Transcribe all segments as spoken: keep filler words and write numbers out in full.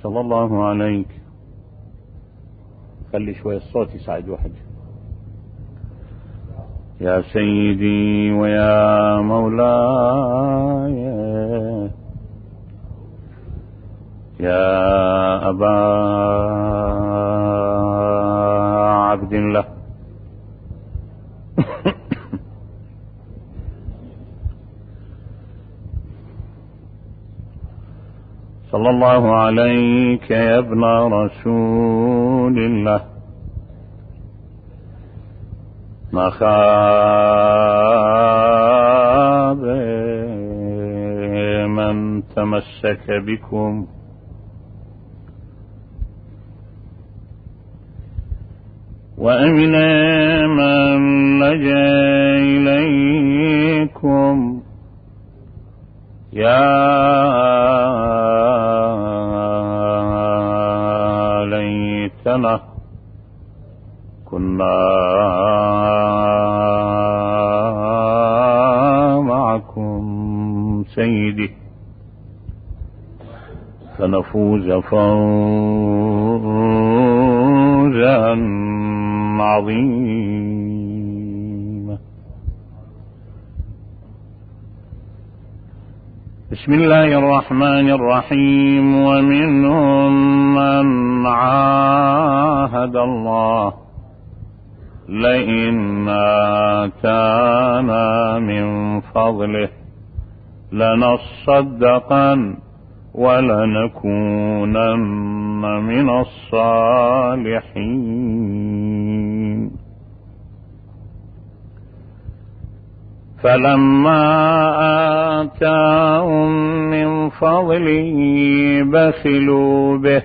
صلى الله عليك. خلي شوية الصوت يساعد واحد. يا سيدي ويا مولاي يا أبا عبد الله صلى الله عليك يا ابن رسول الله. ما خاب من تمسك بكم وأمن من لجأ إليكم يا ليتنا كنا معكم سيدي فنفوز فوزا عظيما. بسم الله الرحمن الرحيم. ومنهم من عاهد الله لئن آتانا من فضله لنصدقن ولنكونن من الصالحين. فلما آتاهم من فضله بخلوا به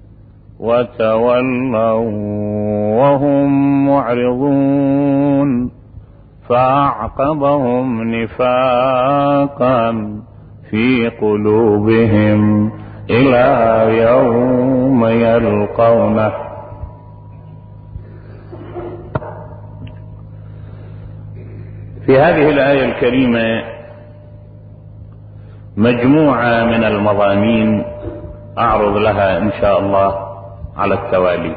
وتولوا وهم معرضون فأعقبهم نفاقا في قلوبهم إلى يوم يلقونه. في هذه الآية الكريمة مجموعة من المضامين أعرض لها إن شاء الله على التوالي.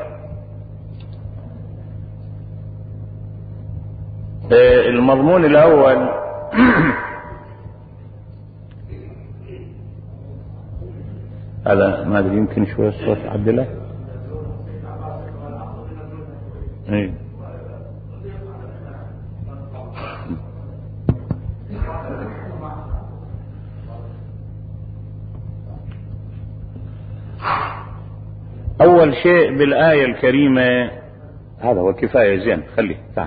المضمون الأول هذا ما أدري يمكن شوية الصوت عدله. إيه. أول شيء بالآية الكريمة هذا هو كفاية زين خليه تعال.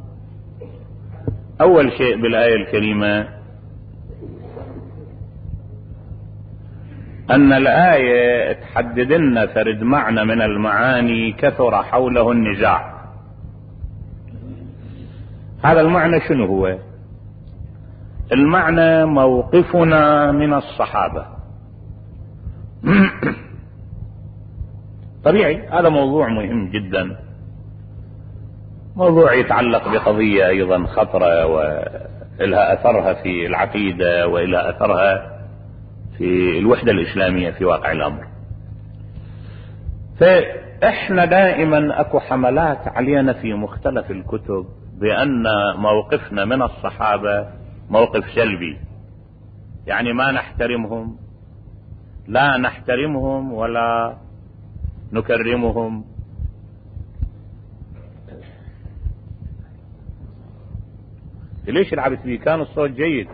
أول شيء بالآية الكريمة أن الآية تحدد لنا فرد معنى من المعاني كثر حوله النزاع. هذا المعنى شنو هو؟ المعنى موقفنا من الصحابة. طبيعي هذا موضوع مهم جدا، موضوع يتعلق بقضية أيضا خطرة وإلها أثرها في العقيدة وإلها أثرها في الوحدة الإسلامية في واقع الأمر. فإحنا دائما أكو حملات علينا في مختلف الكتب بأن موقفنا من الصحابة موقف سلبي، يعني ما نحترمهم، لا نحترمهم ولا نكرمهم. ليش لعبت بيه؟ كان الصوت جيد.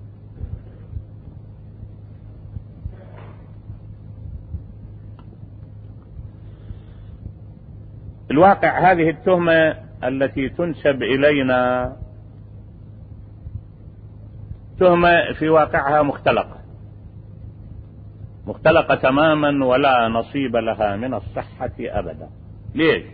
الواقع هذه التهمة التي تنسب إلينا تهمة في واقعها مختلقة مختلقة تماما ولا نصيب لها من الصحة أبدا. ليش؟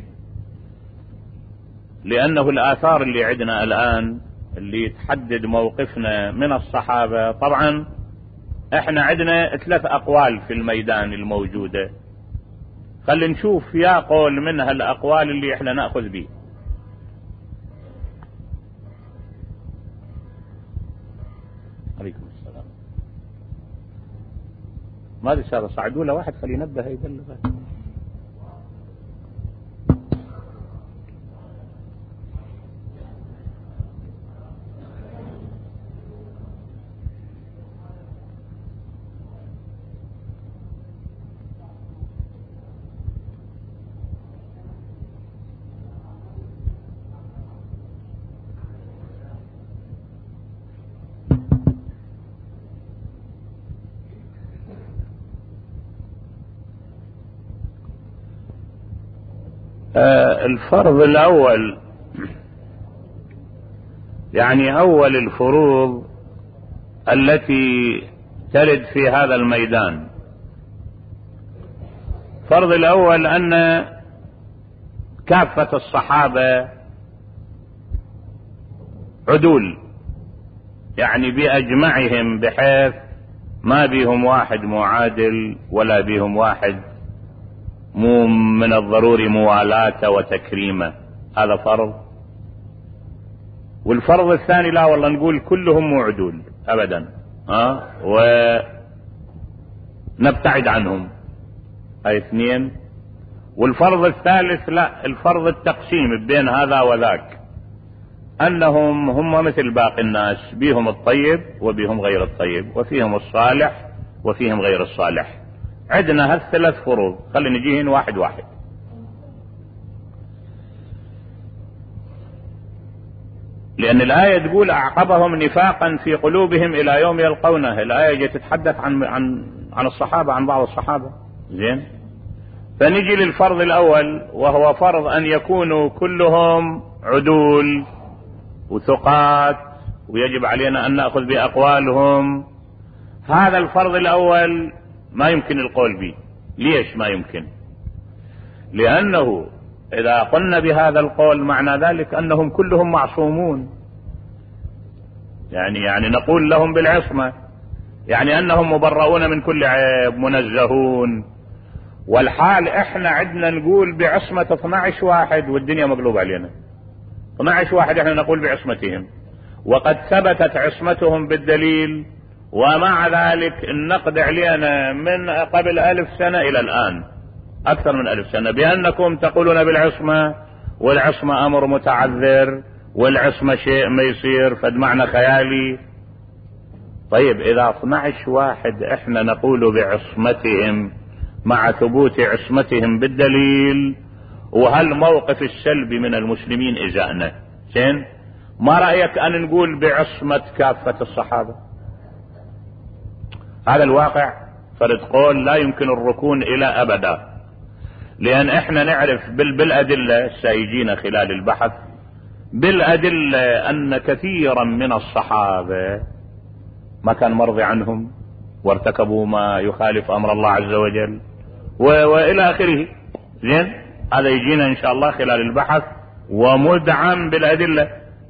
لأنه الآثار اللي عندنا الآن اللي تحدد موقفنا من الصحابة، طبعا احنا عندنا ثلاث أقوال في الميدان الموجودة، خلينا نشوف يا قول من هالأقوال اللي احنا نأخذ به. عليكم السلام. ما ادري هذا صعدوا له واحد خليه ينبه يبلغ. آه الفرض الأول، يعني أول الفروض التي ترد في هذا الميدان، الفرض الأول أن كافة الصحابة عدول، يعني بأجمعهم، بحيث ما بيهم واحد معادل ولا بيهم واحد مو من الضروري موالاته وتكريمه. هذا فرض. والفرض الثاني لا والله نقول كلهم مو عدول ابدا، ها ونبتعد عنهم. هاي اثنين. والفرض الثالث لا، الفرض التقسيم بين هذا وذاك، انهم هم مثل باقي الناس، بيهم الطيب وبيهم غير الطيب، وفيهم الصالح وفيهم غير الصالح. عندنا هالثلاث فروض، خلينا نجيهن واحد واحد. لأن الآية تقول أعقبهم نفاقا في قلوبهم إلى يوم يلقونه. الآية جاءت تتحدث عن عن عن الصحابة، عن بعض الصحابة. زين. فنجي للفرض الأول، وهو فرض أن يكونوا كلهم عدول وثقات، ويجب علينا أن نأخذ بأقوالهم. هذا الفرض الأول ما يمكن القول به. ليش ما يمكن؟ لأنه إذا قلنا بهذا القول معنى ذلك أنهم كلهم معصومون، يعني يعني نقول لهم بالعصمة، يعني أنهم مبرؤون من كل عيب، منزهون. والحال إحنا عندنا نقول بعصمة اثني عشر واحد والدنيا مقلوب علينا. اثني عشر واحد إحنا نقول بعصمتهم، وقد ثبتت عصمتهم بالدليل، ومع ذلك النقد علينا من قبل ألف سنة إلى الآن، أكثر من ألف سنة، بأنكم تقولون بالعصمة، والعصمة أمر متعذر، والعصمة شيء ما يصير، فد معنى خيالي. طيب إذا اثني عشر واحد إحنا نقول بعصمتهم مع ثبوت عصمتهم بالدليل، وهالموقف السلبي من المسلمين إزاءنا، زين، ما رأيك أن نقول بعصمة كافة الصحابة؟ هذا الواقع. فرد قول لا يمكن الركون إلى أبدا، لأن إحنا نعرف بالأدلة السائجين خلال البحث، بالأدلة أن كثيرا من الصحابة ما كان مرضي عنهم، وارتكبوا ما يخالف أمر الله عز وجل، وإلى آخره. زين، هذا يجينا إن شاء الله خلال البحث ومدعم بالأدلة.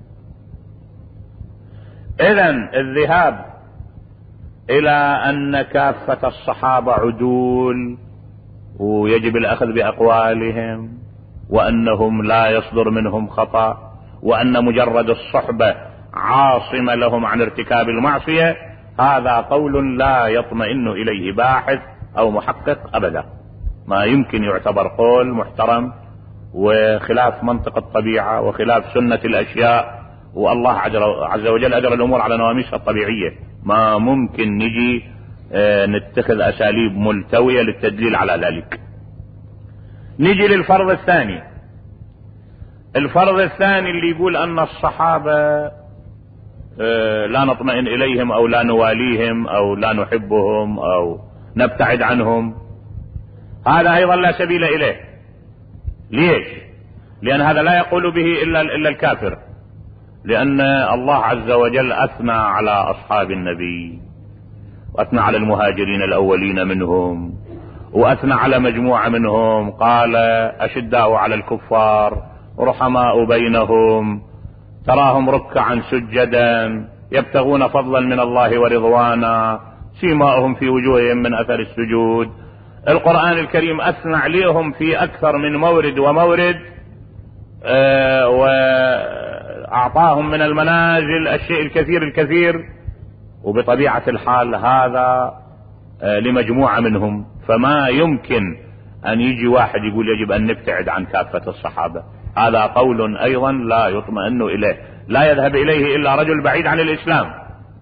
إذن الذهاب إلى أن كافة الصحابة عدول ويجب الأخذ بأقوالهم، وأنهم لا يصدر منهم خطأ، وأن مجرد الصحبة عاصمة لهم عن ارتكاب المعصية، هذا قول لا يطمئن إليه باحث أو محقق أبدا. ما يمكن يعتبر قول محترم، وخلاف منطق الطبيعة وخلاف سنة الأشياء، والله عز وجل أجرى الأمور على نواميسها الطبيعية. ما ممكن نجي اه نتخذ أساليب ملتوية للتدليل على ذلك. نجي للفرض الثاني. الفرض الثاني اللي يقول أن الصحابة اه لا نطمئن إليهم أو لا نواليهم أو لا نحبهم أو نبتعد عنهم، هذا أيضا لا سبيل إليه. ليش؟ لأن هذا لا يقول به إلا, إلا الكافر، لأن الله عز وجل أثنى على أصحاب النبي، وأثنى على المهاجرين الأولين منهم، وأثنى على مجموعة منهم، قال أشداء على الكفار رحماء بينهم تراهم ركعا سجدا يبتغون فضلا من الله ورضوانا سيماهم في وجوههم من أثر السجود. القرآن الكريم أثنى عليهم في أكثر من مورد ومورد، آه وأعطاهم من المنازل الشيء الكثير الكثير. وبطبيعة الحال هذا لمجموعة منهم، فما يمكن أن يجي واحد يقول يجب أن نبتعد عن كافة الصحابة. هذا قول أيضا لا يطمئن إليه، لا يذهب إليه إلا رجل بعيد عن الإسلام.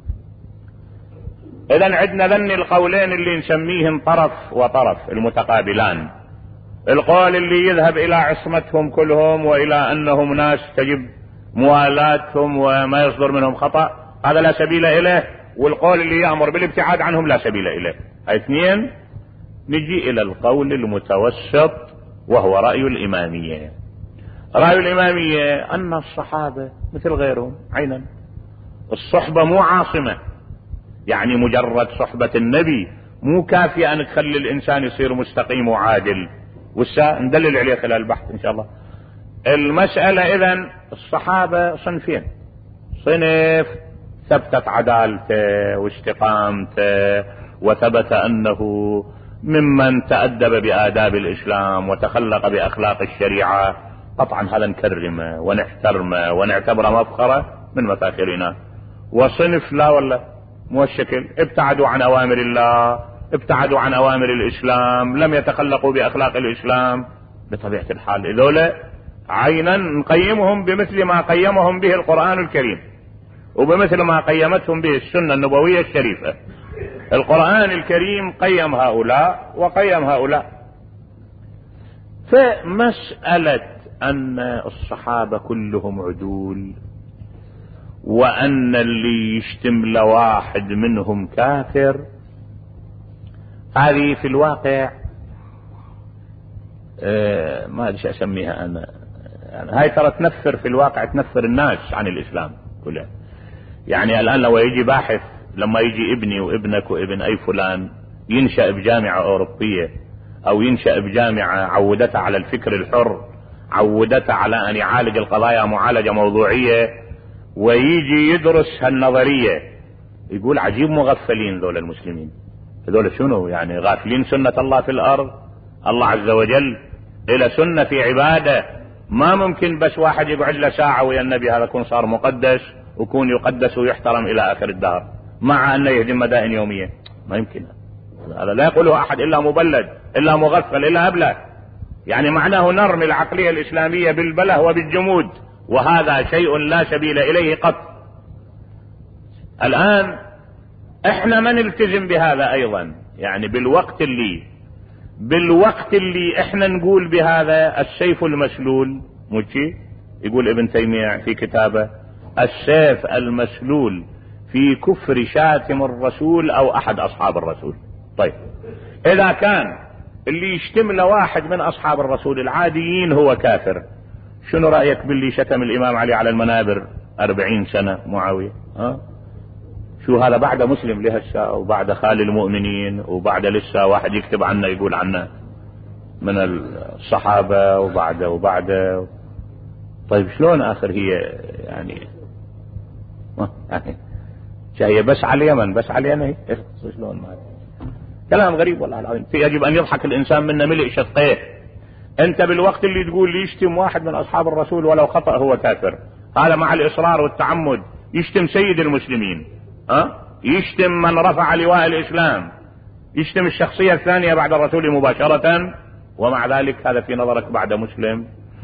إذن عندنا ذن القولين اللي نسميهم طرف وطرف المتقابلان. القول اللي يذهب إلى عصمتهم كلهم وإلى أنهم ناس تجب موالاتهم وما يصدر منهم خطأ، هذا لا سبيل إليه. والقول اللي يأمر بالابتعاد عنهم لا سبيل إليه. اثنين، نجي إلى القول المتوسط وهو رأي الإمامية. رأي الإمامية أن الصحابة مثل غيرهم عينا، الصحبة مو عاصمة، يعني مجرد صحبة النبي مو كافية أن تخلي الإنسان يصير مستقيم وعادل، وسا ندلل عليه خلال البحث إن شاء الله. المسألة إذن الصحابة صنفين: صنف ثبتت عدالته واستقامته وثبت أنه ممن تأدب بآداب الإسلام وتخلق بأخلاق الشريعة، قطعا هذا نكرمه ونحترمه ونعتبره مفخرة من مفاخرنا. وصنف لا والله مو الشكل، ابتعدوا عن أوامر الله، ابتعدوا عن أوامر الإسلام، لم يتخلقوا بأخلاق الإسلام. بطبيعة الحال إذولا عينا نقيمهم بمثل ما قيمهم به القرآن الكريم وبمثل ما قيمتهم به السنة النبوية الشريفة. القرآن الكريم قيم هؤلاء وقيم هؤلاء. فمسألة أن الصحابة كلهم عدول وأن اللي يشتم لواحد منهم كافر، هذه في الواقع آه ما أدري أسميها أنا، يعني هاي ترى تنفر في الواقع، تنفر الناس عن الإسلام كلها. يعني الآن لو يجي باحث، لما يجي ابني وابنك وابن أي فلان ينشأ بجامعة أوروبية أو ينشأ بجامعة عودته على الفكر الحر، عودته على أن يعالج القضايا معالجة موضوعية، ويجي يدرس هالنظرية، يقول عجيب مغفلين ذول المسلمين. هذول شنو يعني؟ غافلين سنة الله في الأرض. الله عز وجل إلى سنة في عباده، ما ممكن بس واحد يقعد له ساعة ويا النبي هذا يكون صار مقدس ويكون يقدس ويحترم إلى آخر الدهر، مع أنه يهدم مدائن يومية. ما يمكن، هذا لا يقوله أحد إلا مبلد إلا مغفل إلا أبله. يعني معناه نرمي العقلية الإسلامية بالبله وبالجمود، وهذا شيء لا سبيل إليه قط. الآن احنا ما نلتزم بهذا أيضا، يعني بالوقت اللي بالوقت اللي احنا نقول بهذا السيف المسلول، مجي يقول ابن تيمية في كتابه السيف المسلول في كفر شاتم الرسول او احد اصحاب الرسول. طيب اذا كان اللي يشتم لواحد من اصحاب الرسول العاديين هو كافر، شنو رأيك باللي شتم الامام علي على المنابر أربعين سنة معاوية؟ ها شو هذا بعد مسلم لهسه وبعد خال المؤمنين وبعد لسه واحد يكتب عنه يقول عنه من الصحابة وبعد وبعد. طيب شلون اخر هي يعني يعني هي بس على اليمن بس على اليمن شلون؟ ما كلام غريب والله العظيم. يجب ان يضحك الانسان من ملء شقيه. انت بالوقت اللي تقول لي يشتم واحد من اصحاب الرسول ولو خطأ هو كافر، هذا مع الاصرار والتعمد يشتم سيد المسلمين، ها يشتم من رفع لواء الاسلام، يشتم الشخصية الثانية بعد الرسول مباشرة، ومع ذلك هذا في نظرك بعد مسلم.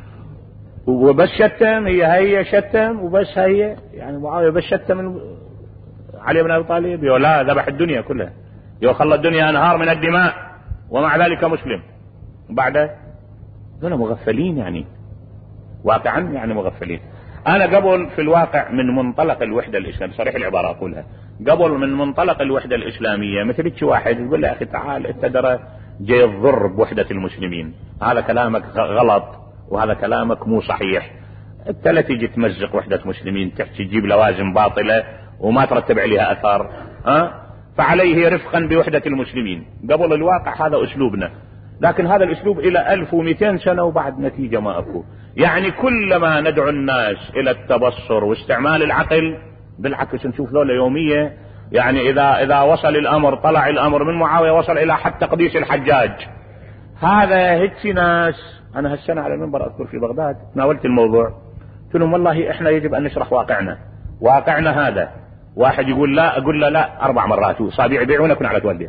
وبس شتم، هي هي شتم وبس، هي يعني معاوية بس شتم من علي بن ابي طالب، لا ذبح الدنيا كلها، يخلى الدنيا انهار من الدماء، ومع ذلك مسلم. بعد دول مغفلين، يعني واقعا يعني مغفلين. انا قبل في الواقع من منطلق الوحدة الاسلامية، صريح العبارة اقولها، قبل من منطلق الوحدة الاسلامية مثل شي واحد يقول له يا اخي تعال انت درى جاي تضر بوحدة المسلمين، هذا كلامك غلط وهذا كلامك مو صحيح. انت لا تيجي تمزق وحدة مسلمين، تحكي تجيب لوازم باطلة وما ترتب عليها اثار، ها فعليه رفقا بوحدة المسلمين. قبل الواقع هذا اسلوبنا، لكن هذا الاسلوب الى ألف ومئتين سنة وبعد نتيجة ما اكو. يعني كلما ندعو الناس الى التبصر واستعمال العقل، بالعكس نشوف ذولا يومية. يعني اذا اذا وصل الامر، طلع الامر من معاوية وصل الى حد تقديس الحجاج، هذا هيك ناس. انا هالسنة على المنبر اذكر في بغداد ناولت الموضوع، قلت لهم والله احنا يجب ان نشرح واقعنا. واقعنا هذا واحد يقول لا، اقول له لا اربع مرات، وصابع يبيعونك على توليك.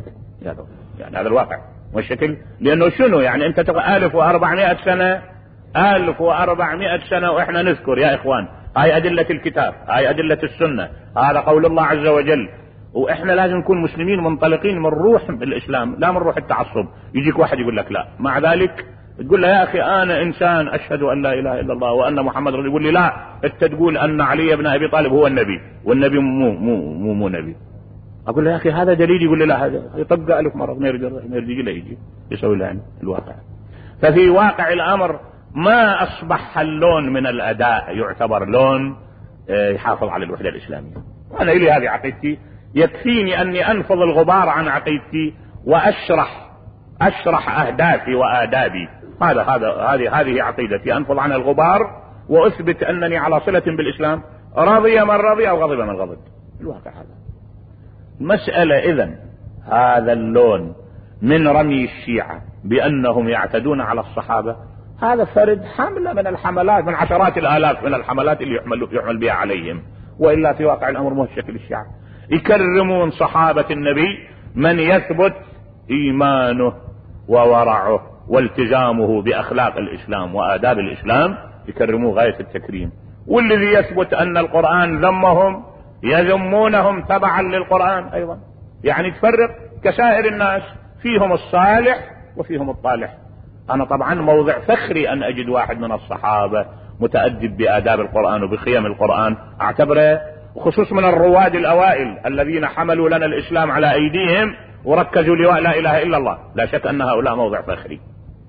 يعني هذا الواقع والشكل. لأنه شنو يعني أنت تقول ألف وأربعمائة سنة، ألف وأربعمائة سنة وإحنا نذكر يا إخوان هاي أدلة الكتاب، هاي أدلة السنة، هذا قول الله عز وجل، وإحنا لازم نكون مسلمين منطلقين من روح الإسلام لا من روح التعصب. يجيك واحد يقول لك لا، مع ذلك تقول له يا أخي أنا إنسان أشهد أن لا إله إلا الله وأن محمد رسول الله، يقول لي لا أنت تقول أن علي بن أبي طالب هو النبي والنبي مو مو مو, مو نبي. أقول له يا أخي هذا دليل، يقول لي لا هذا يطبق ألف مرة ما يرجع ما يرجع لا يجي يسوي له الواقع. ففي واقع الأمر ما أصبح اللون من الأداء يعتبر لون يحافظ على الوحدة الإسلامية. وأنا إلي هذه عقيدتي، يكفيني أني أنفض الغبار عن عقيدتي وأشرح أشرح أهدافي وآدابي. هذا هذا هذه هذه عقيدتي، أنفض عن الغبار وأثبت أنني على صلة بالإسلام، رضي من رضي أو غضب من غضب. الواقع هذا مسألة. إذن هذا اللون من رمي الشيعة بأنهم يعتدون على الصحابة هذا فرد حملة من الحملات، من عشرات الآلاف من الحملات اللي يحمل, يحمل بها عليهم. وإلا في واقع الأمر مو شكل الشيعة يكرمون صحابة النبي من يثبت إيمانه وورعه والتزامه بأخلاق الإسلام وآداب الإسلام، يكرموه غاية التكريم. والذي يثبت أن القرآن ذمهم يذمونهم تبعا للقرآن أيضا. يعني تفرق كسائر الناس، فيهم الصالح وفيهم الطالح. أنا طبعا موضع فخري أن أجد واحد من الصحابة متأدب بآداب القرآن وبخيم القرآن، أعتبره وخصوص من الرواد الأوائل الذين حملوا لنا الإسلام على أيديهم وركزوا لواء لا إله إلا الله. لا شك أن هؤلاء موضع فخري.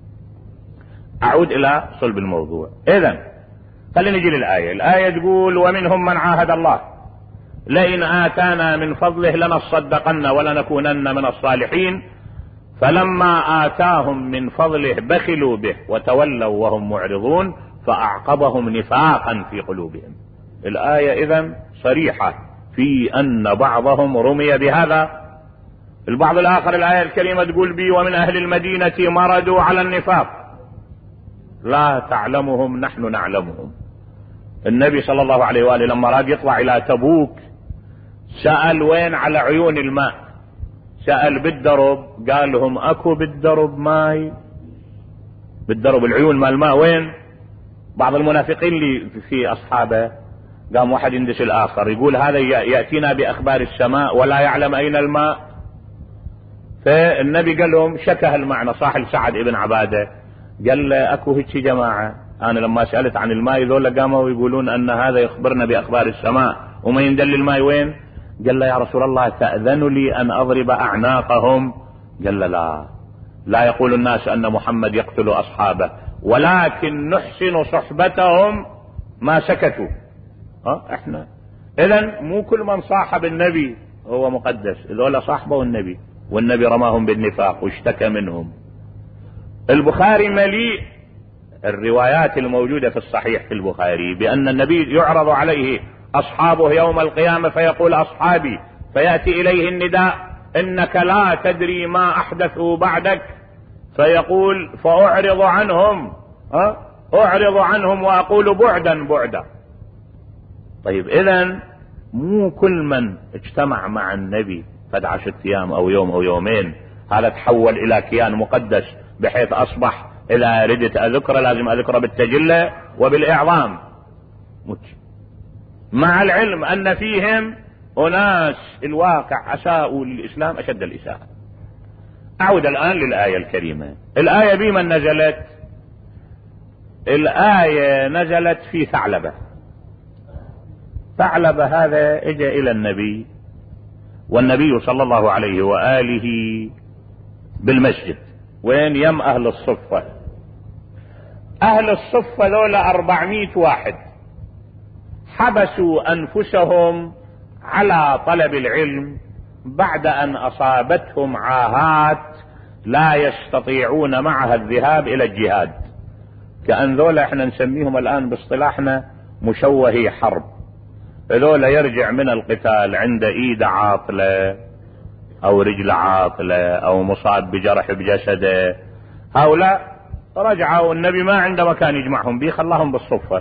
أعود إلى صلب الموضوع. إذن خلينا نجي للآية. الآية تقول ومنهم من عاهد الله لئن آتانا من فضله لنصدقن ولنكونن من الصالحين فلما آتاهم من فضله بخلوا به وتولوا وهم معرضون فأعقبهم نفاقا في قلوبهم. الآية إذن صريحة في أن بعضهم رمي بهذا. البعض الآخر الآية الكريمة تقول بي ومن أهل المدينة مردوا على النفاق لا تعلمهم نحن نعلمهم. النبي صلى الله عليه وآله لما راد يطلع إلى تبوك سأل وين على عيون الماء، سأل بالدرب، قال لهم أكو بالدرب ماي، بالدرب العيون مال الماء وين؟ بعض المنافقين اللي في أصحابه قام واحد يندش الآخر يقول هذا يأتينا بأخبار السماء ولا يعلم أين الماء. فالنبي قال لهم شكه المعنى صاحب سعد ابن عبادة، قال له أكو هيك جماعة أنا لما سألت عن الماء ذولا قاموا يقولون أن هذا يخبرنا بأخبار السماء وما يندل الماء وين؟ قال له يا رسول الله تأذن لي أن أضرب أعناقهم؟ قال له لا لا يقول الناس أن محمد يقتل أصحابه ولكن نحسن صحبتهم ما سكتوا. ها احنا إذن مو كل من صاحب النبي هو مقدس، ذولا صاحبه النبي والنبي رماهم بالنفاق واشتكى منهم. البخاري مليء الروايات الموجودة في الصحيح في البخاري بأن النبي يعرض عليه أصحابه يوم القيامة فيقول أصحابي، فيأتي إليه النداء إنك لا تدري ما أحدثوا بعدك، فيقول فأعرض عنهم أه؟ أعرض عنهم وأقول بعدا بعدا. طيب إذن مو كل من اجتمع مع النبي قد عشرة أيام أو يوم أو يومين هذا تحول إلى كيان مقدس بحيث أصبح إذا ردت أذكر لازم أذكر بالتجلة وبالإعظام، مع العلم أن فيهم أناس الواقع أساءوا للإسلام أشد الإساءة. أعود الآن للآية الكريمة. الآية بمن نزلت؟ الآية نزلت في ثعلبة. ثعلبة هذا اجى إلى النبي والنبي صلى الله عليه وآله بالمسجد وين يم أهل الصفة. أهل الصفة ذولا أربعمائة واحد حبسوا أنفسهم على طلب العلم بعد أن أصابتهم عاهات لا يستطيعون معها الذهاب إلى الجهاد. كأن ذولا احنا نسميهم الآن باصطلاحنا مشوهي حرب. ذولا يرجع من القتال عند ايد عاطلة او رجل عاطلة او مصاب بجرح بجسده، هؤلاء رجعوا النبي ما عنده مكان يجمعهم به خلاهم بالصفة،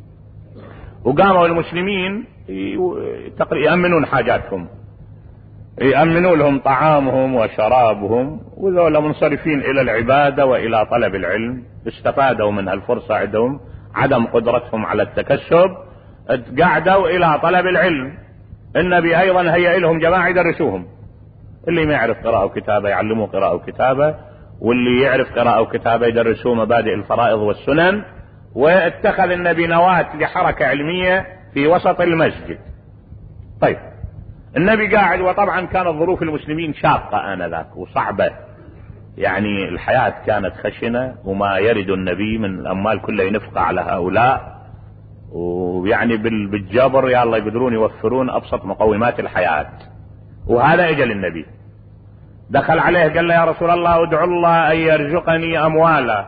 وقاموا المسلمين يأمنون حاجاتهم. يأمنوا لهم طعامهم وشرابهم، وذولا منصرفين إلى العبادة وإلى طلب العلم. استفادوا من هالفرصة، عندهم عدم قدرتهم على التكسب، قعدوا إلى طلب العلم. النبي أيضا هيئ لهم جماعة يدرسوهم، اللي ما يعرف قراءة وكتابة يعلموه قراءة وكتابة، واللي يعرف قراءة وكتابة يدرسوه مبادئ الفرائض والسنن. واتخذ النبي نواة لحركة علمية في وسط المسجد. طيب النبي قاعد، وطبعا كانت ظروف المسلمين شاقة آنذاك وصعبة، يعني الحياة كانت خشنة، وما يرد النبي من الأموال كله ينفق على هؤلاء، ويعني بالجبر يا الله يقدرون يوفرون أبسط مقومات الحياة. وهذا اجل النبي، دخل عليه قال له يا رسول الله ادعو الله أن يرزقني أموالا.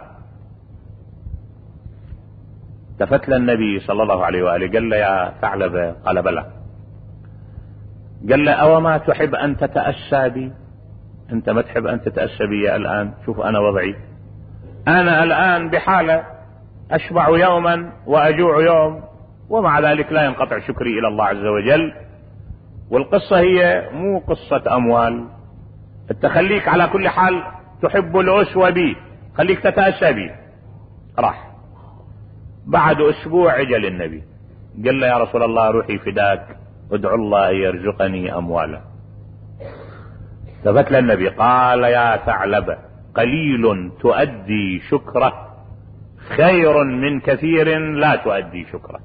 التفت له النبي صلى الله عليه وآله قال له يا ثعلبة، قال بلى. قال له أو ما تحب أن تتأسى بي؟ أنت ما تحب أن تتأسى بي الآن؟ شوف أنا وضعي، أنا الآن بحالة أشبع يوما وأجوع يوم، ومع ذلك لا ينقطع شكري إلى الله عز وجل. والقصة هي مو قصة أموال، التخليك على كل حال تحب الأسوة بي، خليك تتأسى بي. راح بعد أسبوع اجل النبي قال له يا رسول الله روحي فداك، ادعو الله يرزقني أموالا. التفت للنبي قال يا ثعلبة قليل تؤدي شكره خير من كثير لا تؤدي شكره.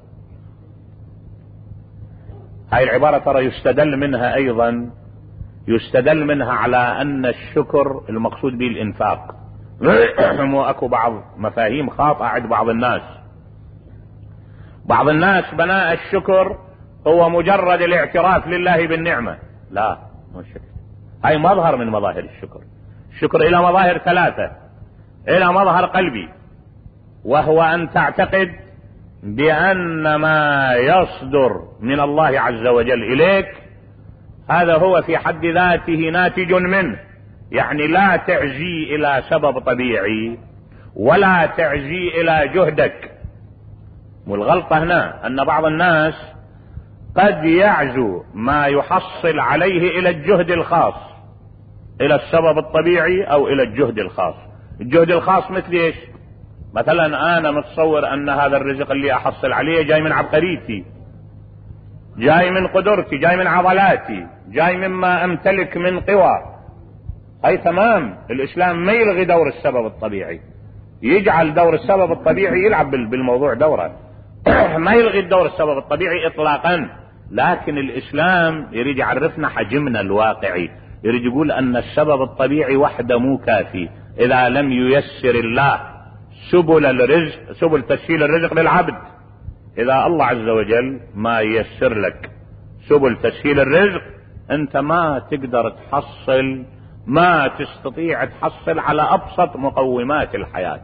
هاي العبارة ترى يستدل منها أيضا، يستدل منها على أن الشكر المقصود به الإنفاق. وأكو بعض مفاهيم خاطئة عند بعض الناس. بعض الناس بناء الشكر هو مجرد الاعتراف لله بالنعمة. لا، مو الشكر. هاي مظهر من مظاهر الشكر. الشكر إلى مظاهر ثلاثة. إلى مظهر قلبي، وهو أن تعتقد بأن ما يصدر من الله عز وجل إليك هذا هو في حد ذاته ناتج منه، يعني لا تعزي إلى سبب طبيعي ولا تعزي إلى جهدك. والغلطة هنا أن بعض الناس قد يعزو ما يحصل عليه إلى الجهد الخاص، إلى السبب الطبيعي أو إلى الجهد الخاص. الجهد الخاص مثل إيش؟ مثلا أنا متصور أن هذا الرزق اللي أحصل عليه جاي من عبقريتي، جاي من قدرتي، جاي من عضلاتي، جاي مما أمتلك من قوى. هاي تمام. الإسلام ما يلغي دور السبب الطبيعي، يجعل دور السبب الطبيعي يلعب بالموضوع دوره. ما يلغي الدور السبب الطبيعي إطلاقا، لكن الإسلام يريد يعرفنا حجمنا الواقعي، يريد يقول أن السبب الطبيعي وحده مو كافي إذا لم ييسر الله سبل الرزق، سبل تسهيل الرزق للعبد. إذا الله عز وجل ما ييسر لك سبل تسهيل الرزق أنت ما تقدر تحصل، ما تستطيع تحصل على أبسط مقومات الحياة.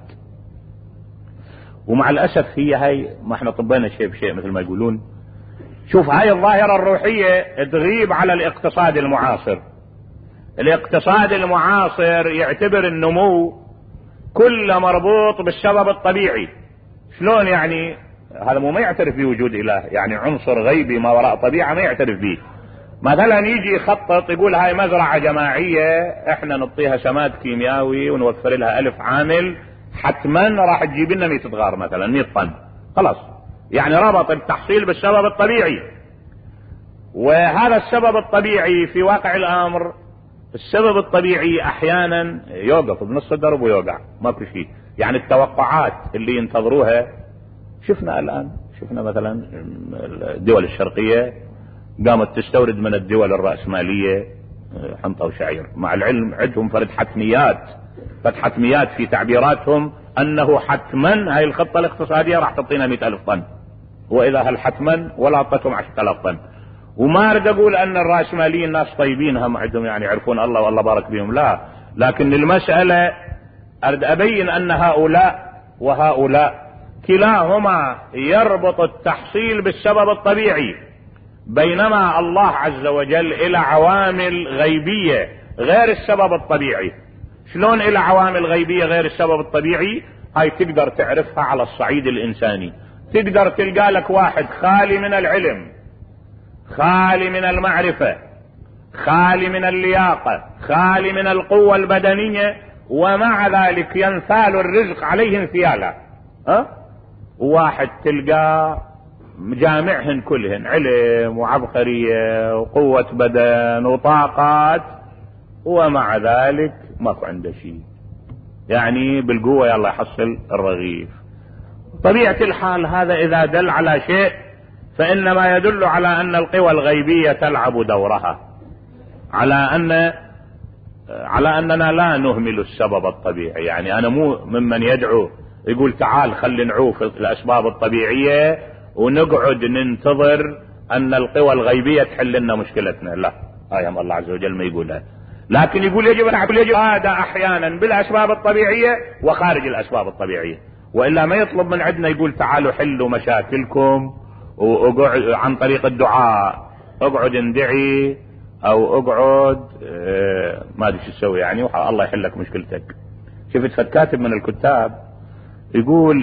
ومع الأسف هي هاي، ما احنا طبينا شيء بشيء مثل ما يقولون. شوف هاي الظاهرة الروحية تغيب على الاقتصاد المعاصر. الاقتصاد المعاصر يعتبر النمو كله مربوط بالسبب الطبيعي. شلون يعني؟ هذا مو ما يعترف بوجود إله، يعني عنصر غيبي ما وراء طبيعة ما يعترف به. مثلا يجي يخطط يقول هاي مزرعة جماعية احنا نعطيها سماد كيميائي ونوفر لها ألف عامل، حتما راح تجيب لنا مئة غار مثلا، مئة طن. خلاص، يعني ربط التحصيل بالسبب الطبيعي. وهذا السبب الطبيعي في واقع الأمر، السبب الطبيعي احيانا يوقف بنص الدرب ويوقع، ماكو شيء. يعني التوقعات اللي ينتظروها شفنا الآن، شفنا مثلا الدول الشرقية قامت تستورد من الدول الرأسمالية حنطة وشعير، مع العلم عندهم فرد حتميات، فرد حتميات في تعبيراتهم أنه حتما هاي الخطة الاقتصادية راح تعطينا مئة ألف طن، وإذا هل حتما ولا أعطتهم عشرة آلاف طن. وما أريد أقول أن الرأسماليين ناس طيبين هم عندهم يعني يعرفون الله والله بارك بهم، لا، لكن المسألة أريد أبين أن هؤلاء وهؤلاء كلاهما يربط التحصيل بالسبب الطبيعي، بينما الله عز وجل إلى عوامل غيبية غير السبب الطبيعي. شلون إلى عوامل غيبية غير السبب الطبيعي؟ هاي تقدر تعرفها على الصعيد الإنساني. تقدر تلقى لك واحد خالي من العلم، خالي من المعرفة، خالي من اللياقة، خالي من القوة البدنية، ومع ذلك ينسال الرزق عليه انسيالا. أه؟ واحد تلقاه جامعهن كلهن علم وعبقرية وقوة بدن وطاقات، ومع ذلك ماكو عنده شيء، يعني بالقوة يلا يحصل الرغيف. طبيعة الحال هذا إذا دل على شيء فإنما يدل على أن القوى الغيبية تلعب دورها، على أن على أننا لا نهمل السبب الطبيعي. يعني أنا مو ممن يدعو يقول تعال خلي نعوف الأسباب الطبيعية ونقعد ننتظر أن القوى الغيبية تحل لنا مشكلتنا، لا، آية الله عز وجل ما يقولها، لكن يقول يجب أن يجب هذا أحيانا بالأسباب الطبيعية وخارج الأسباب الطبيعية، وإلا ما يطلب من عندنا يقول تعالوا حلوا مشاكلكم وقعد عن طريق الدعاء، اقعد اندعي او اقعد اه ما ادري شو تسوي يعني الله يحل لك مشكلتك. شفت فكاتب من الكتاب يقول